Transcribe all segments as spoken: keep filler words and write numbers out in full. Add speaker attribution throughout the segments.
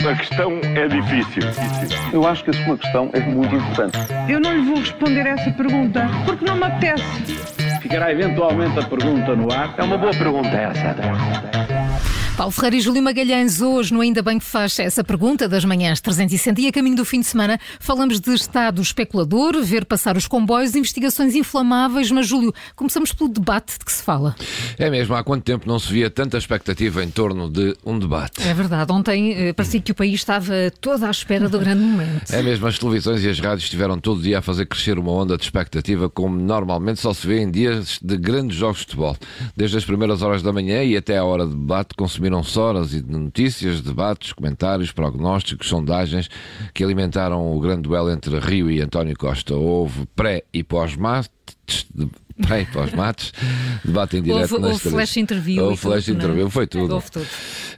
Speaker 1: A questão é difícil.
Speaker 2: Eu acho que a sua questão é muito importante.
Speaker 3: Eu não lhe vou responder a essa pergunta, porque não me apetece.
Speaker 4: Ficará eventualmente a pergunta no ar.
Speaker 2: É uma boa pergunta essa.
Speaker 5: Paulo Ferreira e Júlio Magalhães, hoje no Ainda Bem que faz essa pergunta das manhãs trezentos e sessenta e a caminho do fim de semana falamos de Estado especulador, ver passar os comboios, investigações inflamáveis, mas Júlio, começamos pelo debate de que se fala.
Speaker 6: É mesmo, há quanto tempo não se via tanta expectativa em torno de um debate?
Speaker 5: É verdade, ontem eh, parecia que o país estava todo à espera do grande momento.
Speaker 6: É mesmo, as televisões e as rádios estiveram todo dia a fazer crescer uma onda de expectativa como normalmente só se vê em dias de grandes jogos de futebol. Desde as primeiras horas da manhã e até à hora de debate consumiram horas e de notícias, debates, comentários, prognósticos, sondagens que alimentaram o grande duelo entre Rio e António Costa. Houve pré e pós-mates, pré e pós-mates, debate em direto
Speaker 5: houve,
Speaker 6: nas
Speaker 5: houve flash interview.
Speaker 6: Houve flash
Speaker 5: tudo,
Speaker 6: interview,
Speaker 5: não?
Speaker 6: foi tudo.
Speaker 5: Houve tudo.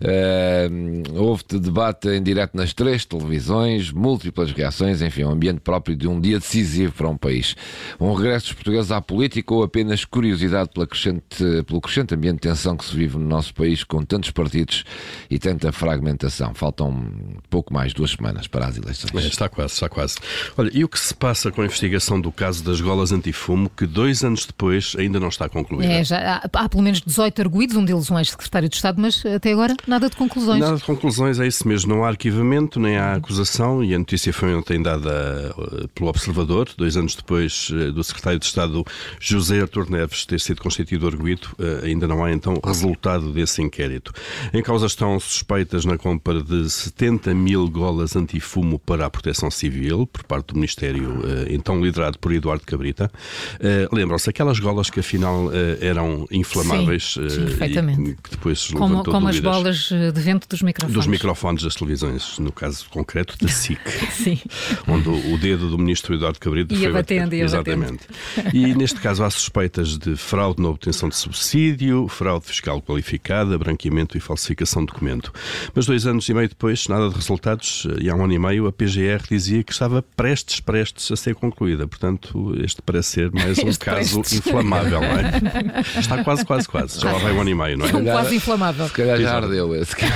Speaker 6: Uh, houve debate em direto nas três televisões, múltiplas reações, enfim, um ambiente próprio de um dia decisivo para um país. Um regresso dos portugueses à política ou apenas curiosidade pela crescente, pelo crescente ambiente de tensão que se vive no nosso país com tantos partidos e tanta fragmentação? Faltam pouco mais de duas semanas para as eleições.
Speaker 7: É, está quase, está quase. Olha, e o que se passa com a investigação do caso das golas antifumo, que dois anos depois ainda não está concluída?
Speaker 5: É, já há, há pelo menos dezoito arguidos, um deles um ex-secretário de Estado, mas até agora nada de conclusões.
Speaker 7: Nada de conclusões, é isso mesmo. Não há arquivamento, nem há acusação, e a notícia foi ontem dada uh, pelo Observador, dois anos depois uh, do secretário de Estado José Artur Neves ter sido constituído arguido. Uh, ainda não há então resultado desse inquérito. Em causa estão suspeitas na compra de setenta mil golas antifumo para a Proteção Civil, por parte do Ministério, uh, então liderado por Eduardo Cabrita. Uh, Lembram-se, aquelas golas que afinal uh, eram inflamáveis,
Speaker 5: sim, sim,
Speaker 7: uh,
Speaker 5: perfeitamente.
Speaker 7: e que depois
Speaker 5: como,
Speaker 7: levantou
Speaker 5: como as
Speaker 7: dúvidas.
Speaker 5: bolas de vento dos microfones.
Speaker 7: Dos microfones das televisões, no caso concreto da S I C.
Speaker 5: Sim.
Speaker 7: Onde o dedo do ministro Eduardo Cabrita
Speaker 5: ia
Speaker 7: foi
Speaker 5: batendo, ia
Speaker 7: exatamente. Batendo. E neste caso há suspeitas de fraude na obtenção de subsídio, fraude fiscal qualificada, branqueamento e falsificação de documento. Mas dois anos e meio depois, nada de resultados, e há um ano e meio a P G R dizia que estava prestes, prestes a ser concluída. Portanto, este parece ser mais um
Speaker 5: este
Speaker 7: caso
Speaker 5: prestes.
Speaker 7: inflamável, não é? Está quase, quase, quase. Já lá vai um ano e meio, não é?
Speaker 5: É um quase inflamável.
Speaker 6: Se calhar já ardeu esse caso.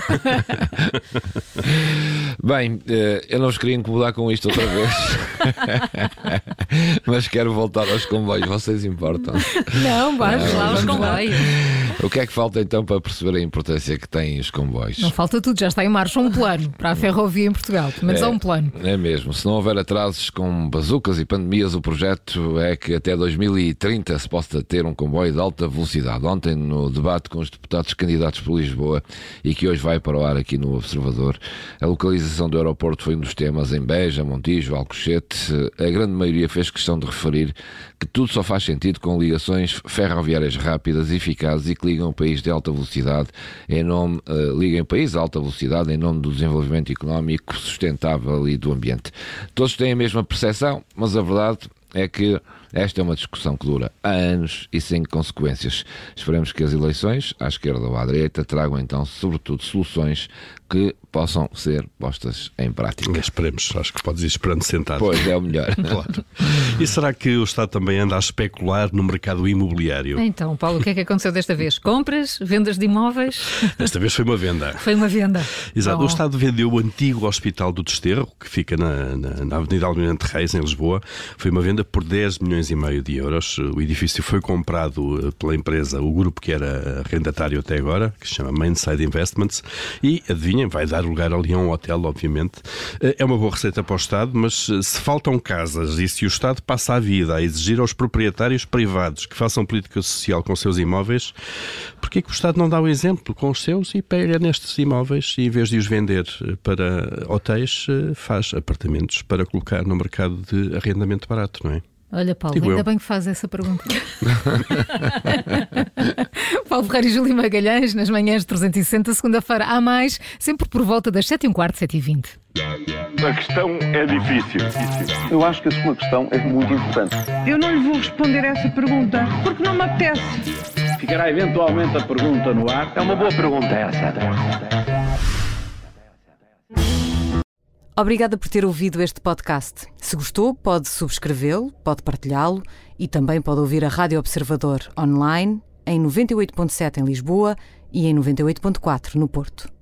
Speaker 6: Bem, eu não vos queria incomodar com isto outra vez, mas quero voltar aos comboios. Vocês importam?
Speaker 5: Não, vamos lá aos comboios.
Speaker 6: O que é que falta então para perceber a importância que têm os comboios?
Speaker 5: Não falta tudo, já está em marcha um plano para a ferrovia em Portugal. Pelo menos
Speaker 6: é,
Speaker 5: há um plano.
Speaker 6: É mesmo. Se não houver atrasos com bazucas e pandemias, o projeto é que até dois mil e trinta se possa ter um comboio de alta velocidade. Ontem, no debate com os deputados candidatos por Lisboa, e que hoje vai para o ar aqui no Observador, a localização do aeroporto foi um dos temas. Em Beja, Montijo, Alcochete, a grande maioria fez questão de referir que tudo só faz sentido com ligações ferroviárias rápidas e eficazes e que ligam o país de alta velocidade em nome, uh, ligam o país de alta velocidade em nome do desenvolvimento económico sustentável e do ambiente. Todos têm a mesma percepção, mas a verdade é que esta é uma discussão que dura há anos e sem consequências. Esperemos que as eleições, à esquerda ou à direita, tragam então, sobretudo, soluções que possam ser postas em prática.
Speaker 7: Esperemos, acho que podes ir esperando sentado.
Speaker 6: Pois, é o melhor.
Speaker 7: Claro. E será que o Estado também anda a especular no mercado imobiliário?
Speaker 5: Então, Paulo, o que é que aconteceu desta vez? Compras? Vendas de imóveis?
Speaker 7: Desta vez foi uma venda.
Speaker 5: Foi uma venda.
Speaker 7: Exato.
Speaker 5: Oh.
Speaker 7: O Estado vendeu o antigo Hospital do Desterro, que fica na, na, na Avenida Almirante Reis, em Lisboa. Foi uma venda por dez milhões e meio de euros. O edifício foi comprado pela empresa, o grupo que era arrendatário até agora, que se chama Mainside Investments, e, adivinhem, vai dar lugar ali a um hotel, obviamente. É uma boa receita para o Estado, mas se faltam casas e se o Estado passa a vida a exigir aos proprietários privados que façam política social com seus imóveis, porquê que o Estado não dá o exemplo com os seus e pega nestes imóveis e, em vez de os vender para hotéis, faz apartamentos para colocar no mercado de arrendamento barato, não é?
Speaker 5: Olha, Paulo,
Speaker 7: Digo
Speaker 5: ainda
Speaker 7: eu.
Speaker 5: bem que faz essa pergunta. Paulo Ferreira e Júlio Magalhães, nas manhãs trezentos e sessenta, segunda-feira há mais, sempre por volta das sete e um quarto, sete e vinte.
Speaker 1: A questão é difícil.
Speaker 2: Eu acho que a sua questão é muito importante.
Speaker 3: Eu não lhe vou responder a essa pergunta, porque não me apetece.
Speaker 4: Ficará eventualmente a pergunta no ar.
Speaker 2: É uma boa pergunta essa.
Speaker 8: Obrigada por ter ouvido este podcast. Se gostou, pode subscrevê-lo, pode partilhá-lo e também pode ouvir a Rádio Observador online em noventa e oito ponto sete em Lisboa e em noventa e oito ponto quatro no Porto.